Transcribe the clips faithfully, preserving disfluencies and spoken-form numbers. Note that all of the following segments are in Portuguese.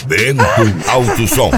Bento Alto Som.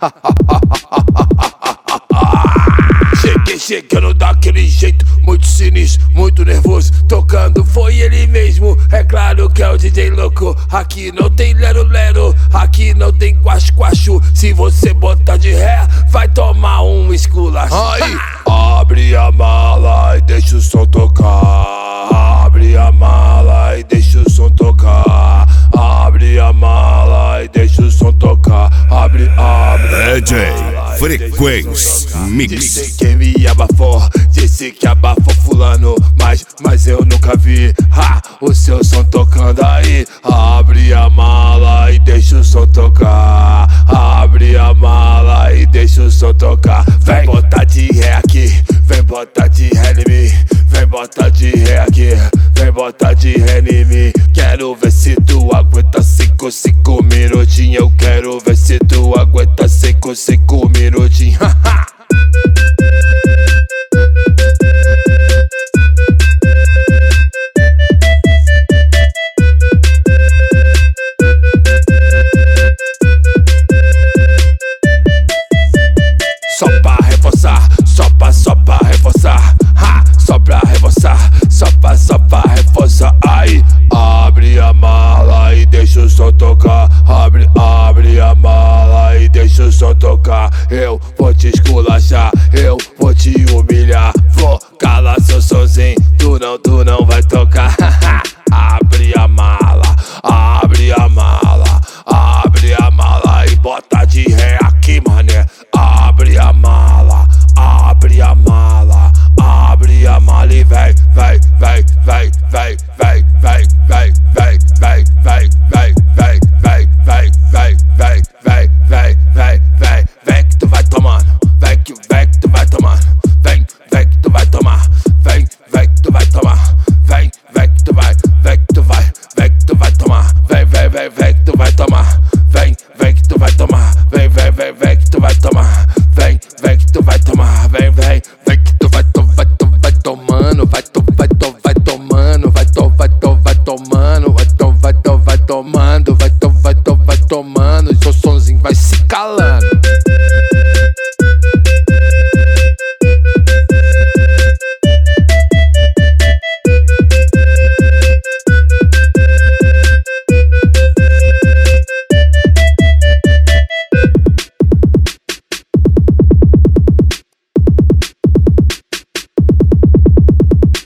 Cheguei chegando daquele jeito, muito sinistro, muito nervoso. Tocando foi ele mesmo, é claro que é o D J louco. Aqui não tem lero-lero, aqui não tem quacho-quacho. Se você botar de ré, vai tomar um esculacho. Aí, abre a mala e deixa o som tocar. Abre a mala e deixa o som tocar. Abre a mala e deixa o som tocar. Abre, abre. D J Frequência Mix. Disse que me abafou, disse que abafou fulano, mas, mas eu nunca vi ha, o seu som tocando aí. Abre a mala e deixa o som tocar. Abre a mala e deixa o som tocar. Vem botar de ré aqui, vem botar de ré em mim. Vem botar de ré aqui, vem botar de ré em mim. Quero ver se tu aguenta cinco, cinco minutinhos. Eu quero ver se tu aguenta cinco, cinco minutinhos. Só pra reforçar, só pra, só pra reforçar, ha! Só pra reforçar, só pra, só pra reforçar. Aí, abre a mala e deixa o som tocar. Abre, abre a mala e deixa o som tocar. Eu vou te esculachar, eu vou te humilhar. Vou calar seu sonzinho, tu não, tu não